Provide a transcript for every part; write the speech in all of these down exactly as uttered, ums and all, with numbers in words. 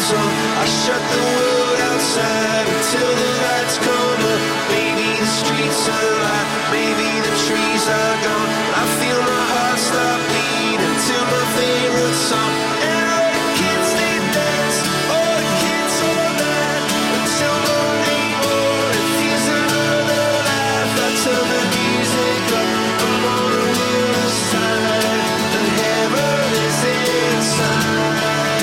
goes on. I shut the world outside until the lights come up. Maybe the streets are alive, maybe the trees are gone. I feel my heart stop beating to my favorite song. And all the kids they dance, all the kids all night until Monday morning feels another life. I turn the music up, I'm on the other side, and heaven is inside.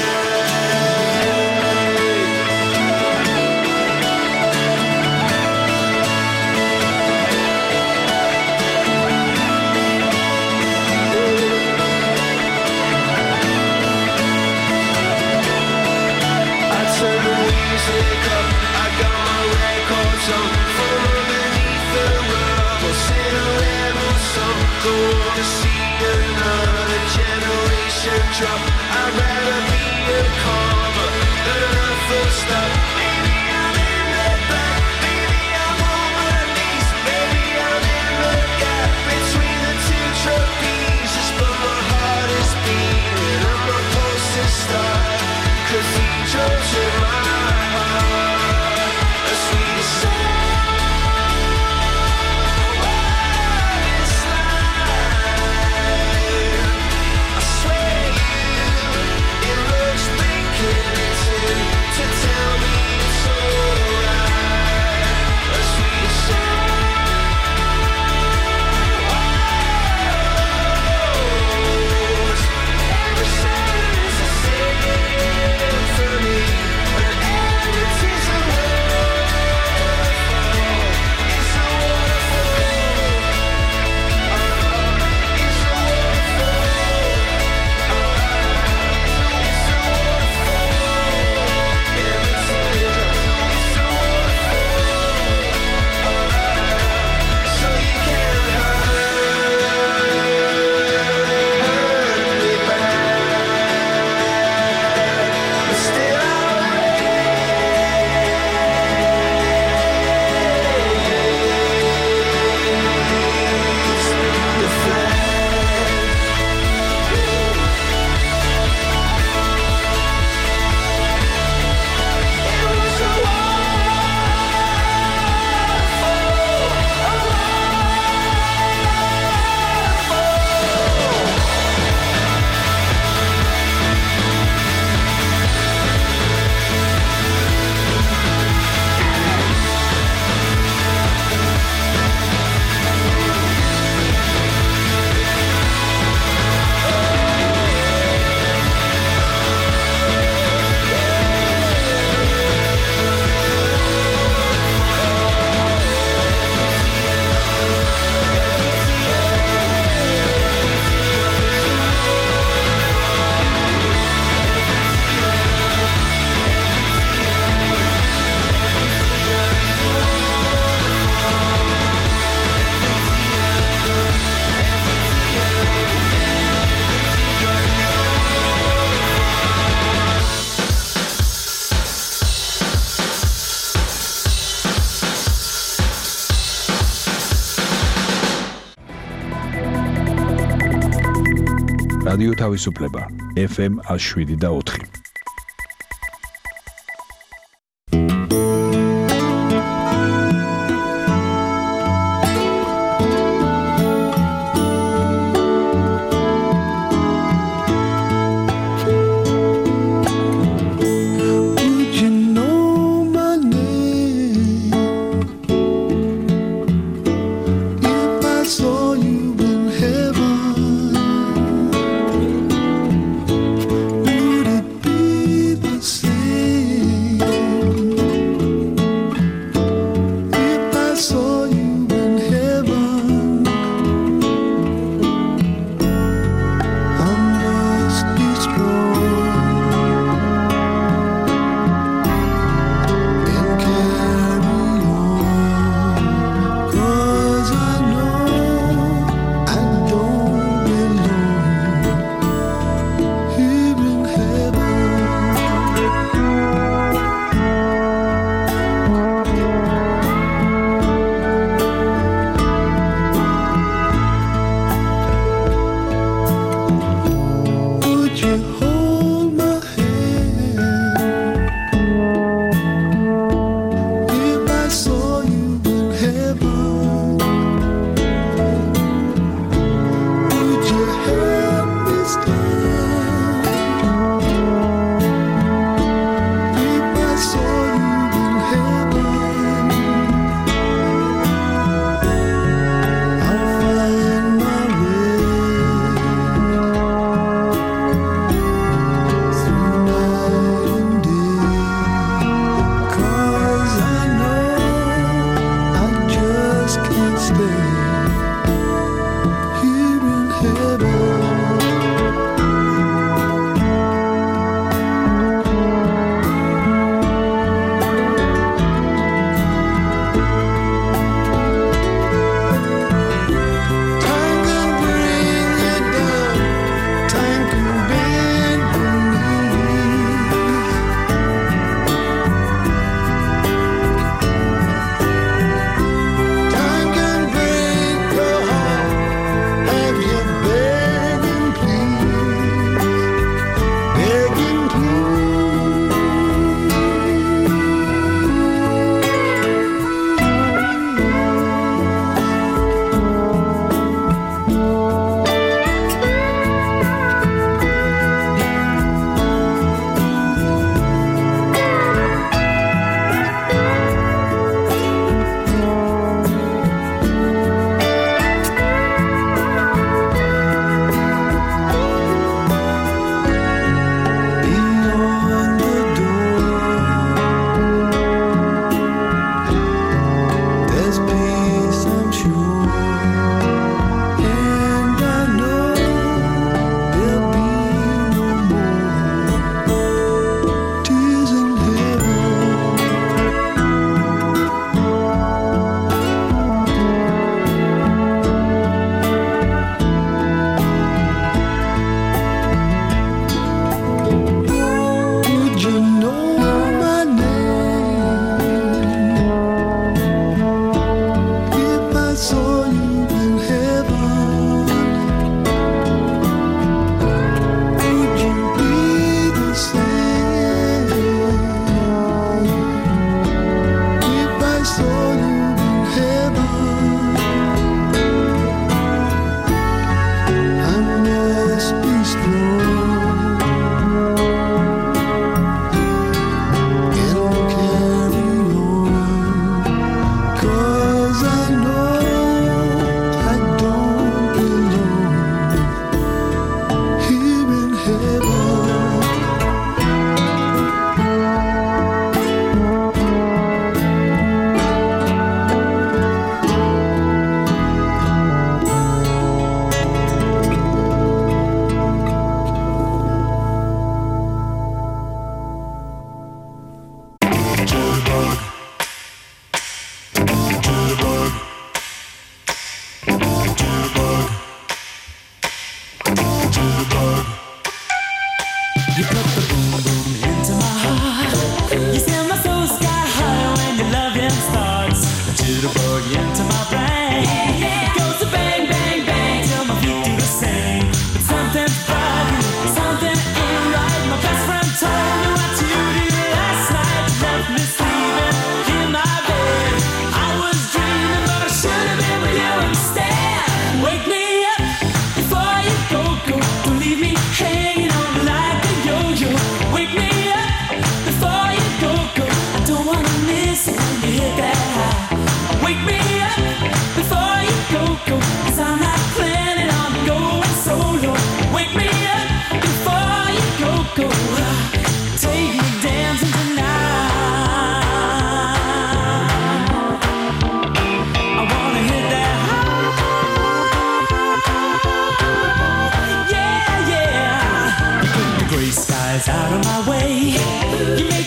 Don't wanna see another generation drop. I'd rather be a comma than a full stop. Maybe I'm in the back, maybe I'm on my knees, maybe I'm in the gap between the two trapezes. But my heart is beating and my pulse is starting. Cathedrals in my heart, a sweet sound. რადიო თავისუფლება ეფ ემ one oh seven და four. Would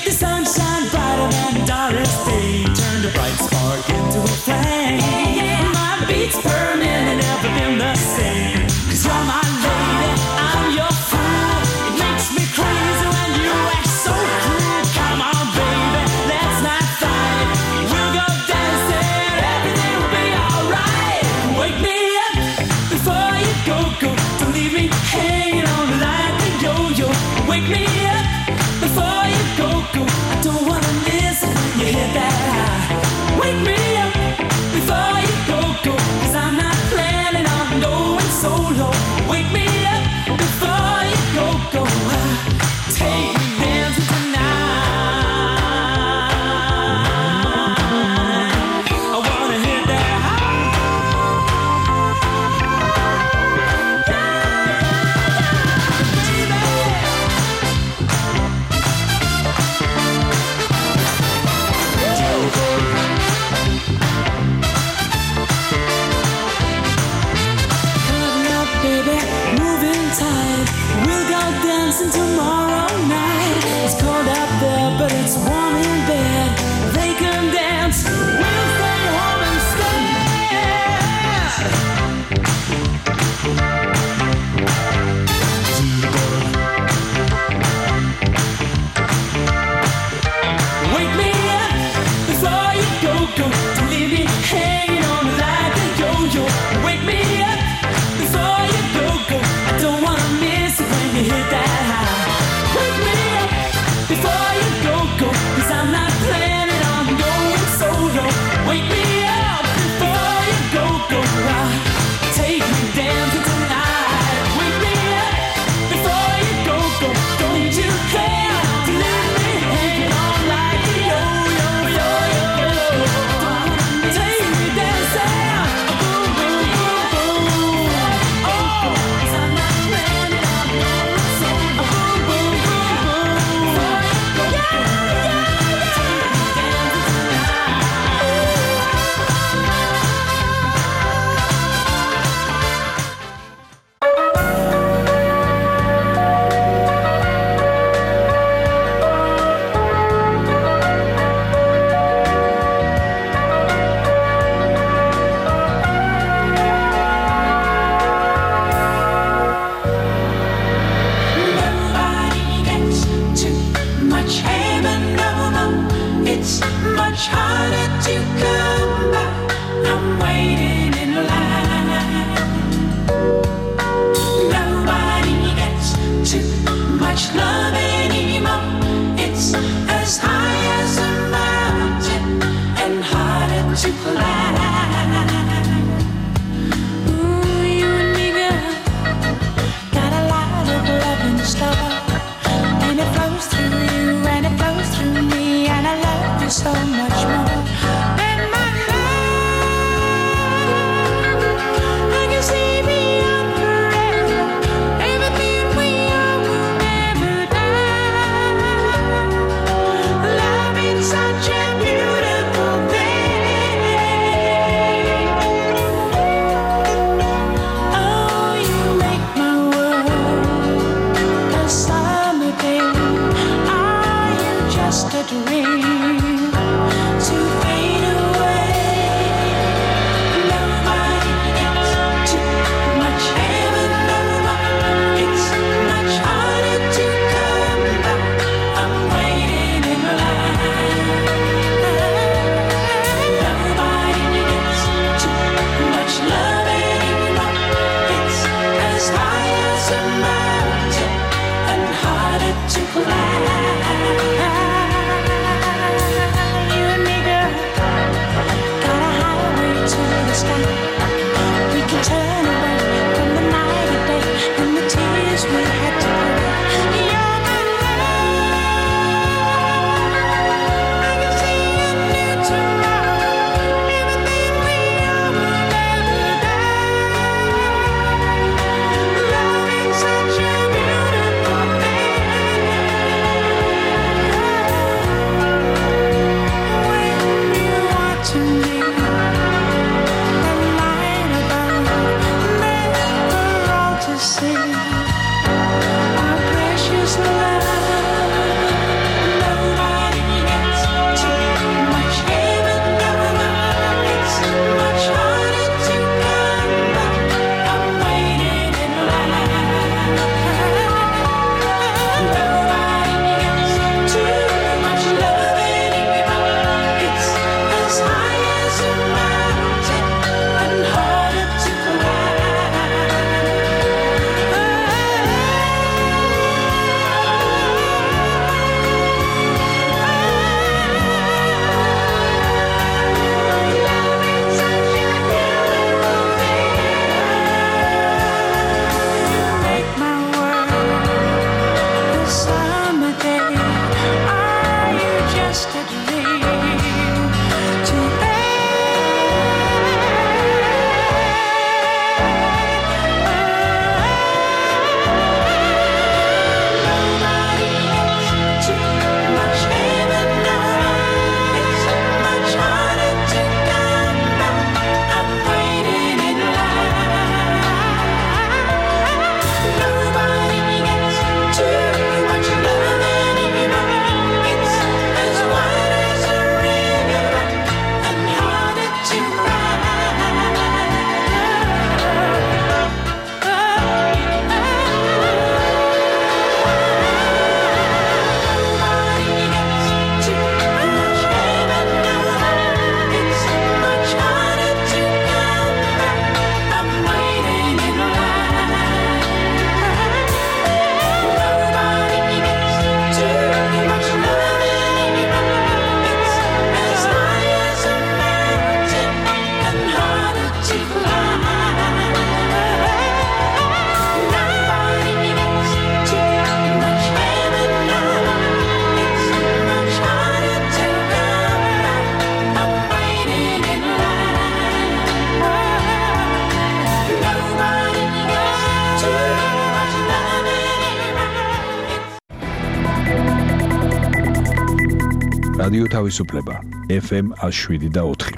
the sunshine brighter than Doris Day. Turned a bright spark into a flame. My beats per minute never been the same. Cause you're my lady, I'm your fool. It makes me crazy when you act so cruel. Come on, baby, let's not fight. We'll go dancing, everything will be alright. Wake me up before you go, go. Don't leave me hanging on like a yo-yo. Wake me up before you go, go. I don't wanna miss it when you hit that high. Wake me up before you go, go. Cause I'm not planning on going solo. Wake me up before you go, go. Take me dancing tonight. I wanna hit that high. Baby, moving tight. We'll go dancing tomorrow night. It's cold out there, but it's warm in bed. They can dance. We'll stay home instead. Wake me up before you go, go. Don't leave me hanging on like a yo-yo. Wake me up before you go, go. I don't wanna miss it when you hit that high. Wake me up before you go, go. Cause I'm not planning on going solo. Wake me up before you go, go. Take me dancing tonight. Wake me up before you go, go. Don't you care to leave me hanging on like a yo-yo, yo-yo. Take me dancing. Boom, boom, boom, boom. Oh, 'cause I'm not planning on going solo. Boom, boom, boom, boom. Yeah, yeah, yeah. Nobody gets too much heaven, no, no. It's much harder to come by. I'm waiting in line. Nobody gets too much love anymore. It's as high as a mountain and harder to climb. Ooh, you and me, girl, got a lot of love in store, and it flows through you, and it flows through me, and I love you so much more. And my love, I can see beyond forever. Everything we are will never die. Love is such a beautiful thing. Oh, you make my world a summer day. Are you just a dream to fade away? Nobody gets too much heaven, no, no. It's much harder to come by. I'm waiting in line. Nobody gets too much love anymore. It's as high as a mountain and harder to climb. რადიო თავისუფლება ეფ ემ one oh seven და four.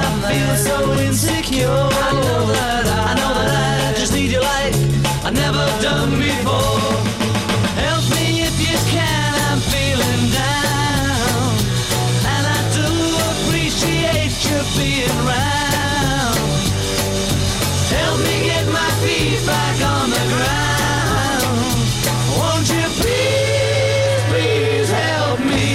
I know that I just need your light. I never you being round. Help me get my feet back on the ground. Won't you please, please help me?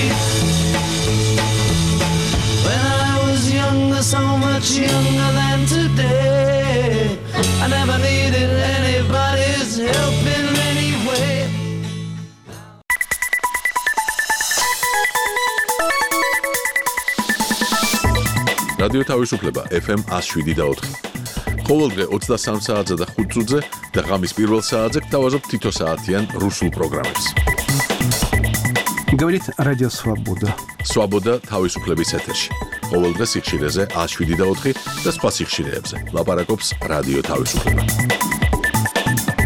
When I was younger, so much younger than today, I never needed anybody's help in any way. რადიო თავისუფლება ეფ ემ one oh seven და four. ყოველდღე ოცდასამ საათზე და ხუთ წუთზე და ღამის პირველ საათზე გთავაზობთ თითო საათიან რუსულ პროგრამებს. Говорит Радио Свобода. Свобода თავისუფლების ეთერში. ყოველდღე სიხშირეზე one oh seven და four და სხვა სიხშირეებზე. ლაპარაკობს რადიო თავისუფლება.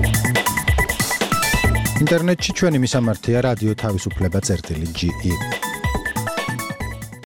ინტერნეტში ჩვენი მისამართია რადიო თავისუფლება წერტილი ჯი ი.